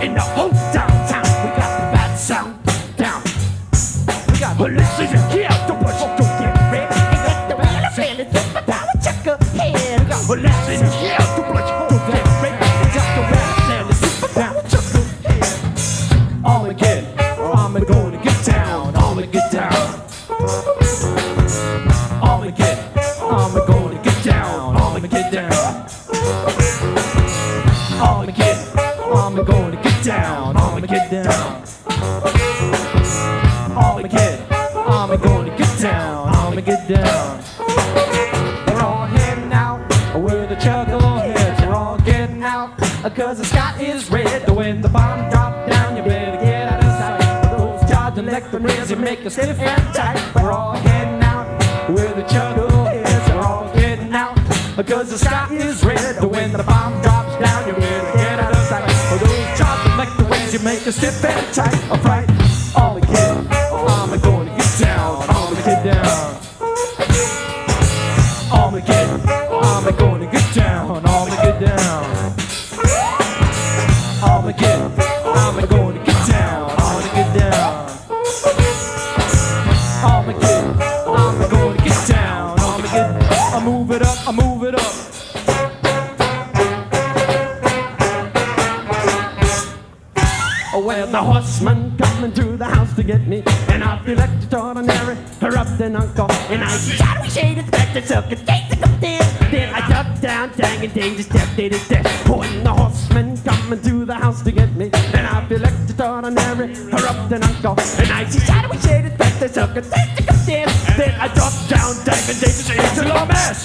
in the whole downtown. We got the bad sound down. We got to listen here. Don't push, don't get ready. Ain't got the real feeling. But now we check a head. We got to listen here. Don't push, don't get ready. Ain't got the real feeling. But now we check a head. Armageddon, I'm gonna get down. I'm gonna get down. Armageddon, I'm gonna get down. I'm gonna get down. Armageddon, I'm gonna get down. I'm gonna get down. Armageddon, I'm gonna get down. I'm gonna get down. We're all heading out where the chuckleheads. We're all getting out 'cause the sky is red. When the bomb drops down, you better get out of sight. Those charged electric rails, you make you stiff and tight. We're all heading out where the chuckleheads. We're all getting out 'cause the sky is red. When the bomb drops down, you better get out of sight. Those charged electric rails, you make you stiff and tight. Alright, Armageddon, I'm gonna get down. I'm gonna get down. Armageddon, I'm gonna get down. I'm gonna get down. Armageddon, I'm gonna get down. I'm gonna get down. Armageddon, I'm gonna get down. I'm gonna get. I move it up. I move it up. Well, the horseman coming to the house to get me, and I feel extraordinary, corrupt and uncle. And I shadowy shade inspector, so could take the there. Then I duck down, dang and danger step, did it there. When the horseman coming to the house to get me, and I feel extraordinary, corrupt and uncle. And I see shadowy shade inspector, so could take the there. Then I duck down, dang and danger step, it's a long mess.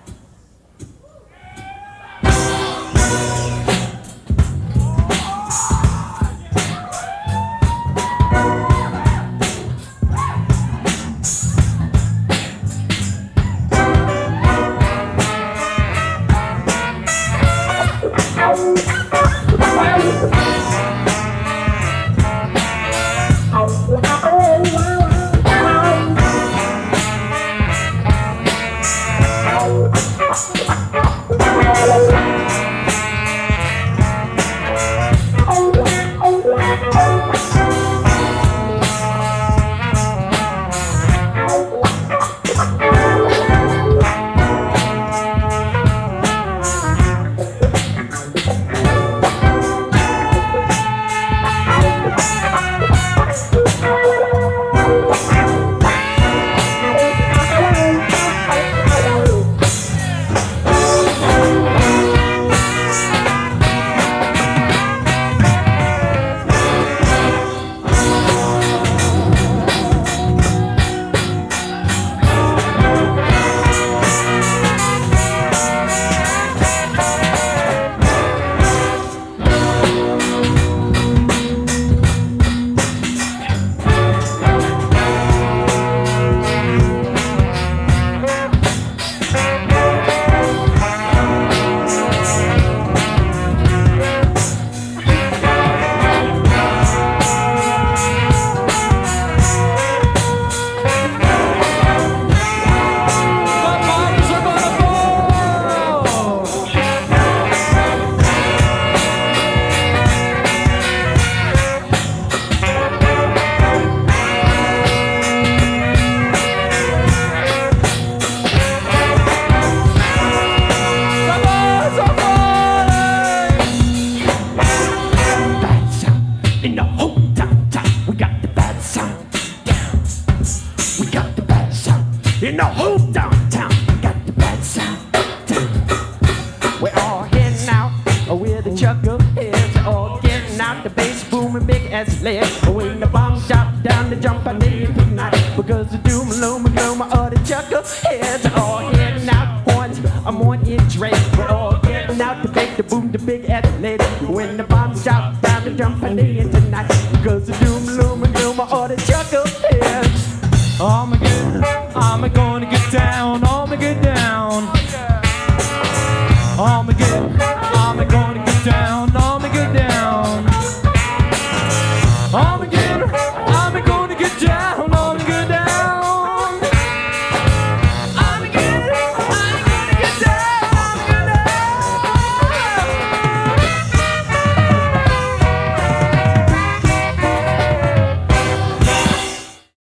In the whole downtown, got the bad sound down. We're all heading out where the chuckleheads are all getting out. The bass booming big as lead. When the bomb drop down, the jump I need tonight. Because the doom, gloom, and gloom, all the chuckleheads are all heading out. Horns, I'm on each race. We're all getting out to make the boom, the big as lead. When the bomb drop down, the jump I need.